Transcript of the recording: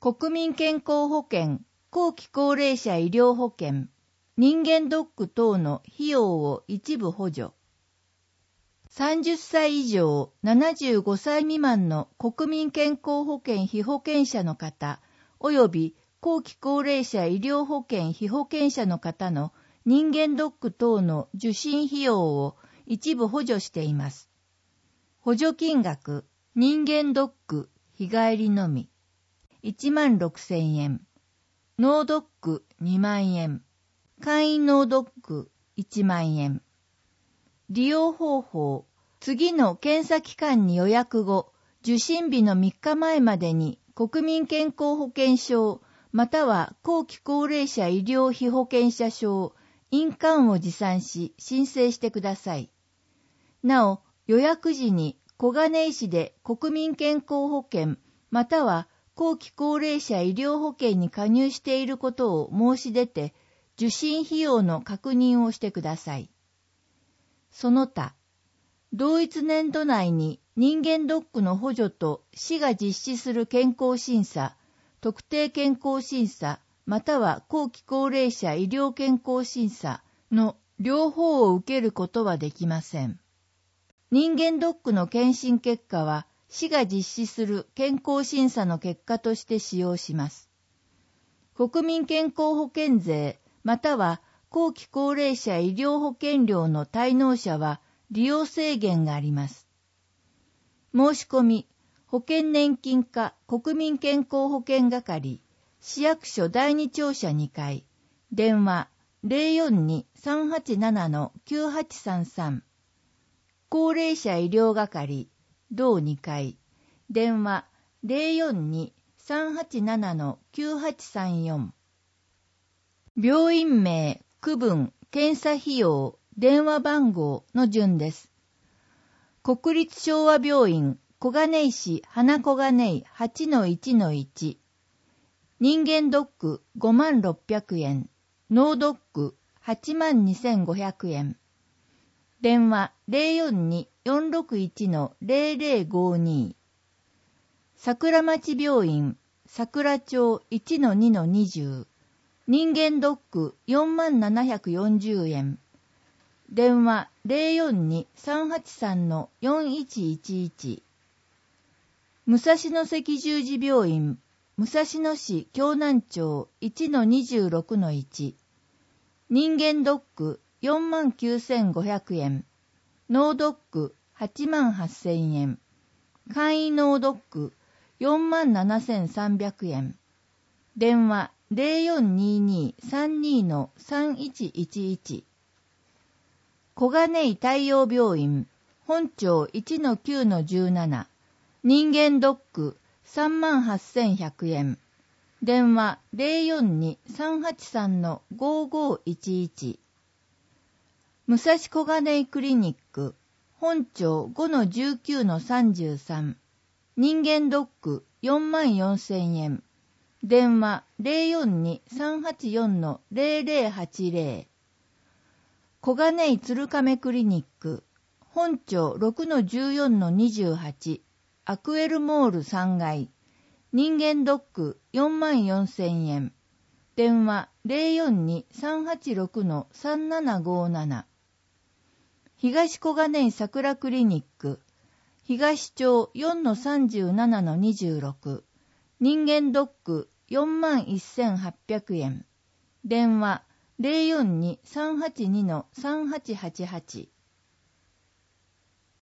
国民健康保険、後期高齢者医療保険、人間ドック等の費用を一部補助。30歳以上75歳未満の国民健康保険被保険者の方、及び後期高齢者医療保険被保険者の方の人間ドック等の受診費用を一部補助しています。補助金額、人間ドック日帰りのみ、16,000円。脳ドック2万円。簡易脳ドック1万円。利用方法、次の検査機関に予約後、受診日の3日前までに国民健康保険証、または後期高齢者医療費保険者証、印鑑を持参し申請してください。なお、予約時に小金井市で国民健康保険、または後期高齢者医療保険に加入していることを申し出て、受診費用の確認をしてください。その他、同一年度内に人間ドックの補助と市が実施する健康審査、特定健康審査、または後期高齢者医療健康審査の両方を受けることはできません。人間ドックの検診結果は市が実施する健康審査の結果として使用します。国民健康保険税、または後期高齢者医療保険料の滞納者は利用制限があります。申し込み、保険年金課国民健康保険係、市役所第2庁舎2階、電話 042-387-9833、高齢者医療係、同2階、電話 042-387-9834、病院名、区分、検査費用、電話番号の順です。国立昭和病院、小金井市花小金井 8-1-1、人間ドック5600円、脳ドック82,500円、電話 042-461-0052、桜町病院、桜町 1-2-20、人間ドック4740円、電話 042-383-4111、武蔵野赤十字病院、武蔵野市京南町 1-26-1、人間ドック49,500円、脳ドック88,000円、簡易脳ドック47,300円、電話 0422-32-3111、小金井太陽病院、本町 1-9-17、人間ドック38,100円、電話 042-383-5511、武蔵小金井クリニック、本町 5-19-33、人間ドック44,000円、電話 042-384-0080、小金井鶴亀クリニック、本町 6-14-28、アクエルモール3階、人間ドック44,000円、電話 042-386-3757、東小金井桜クリニック、東町 4-37-26、人間ドック41,800円、電話 042-382-3888、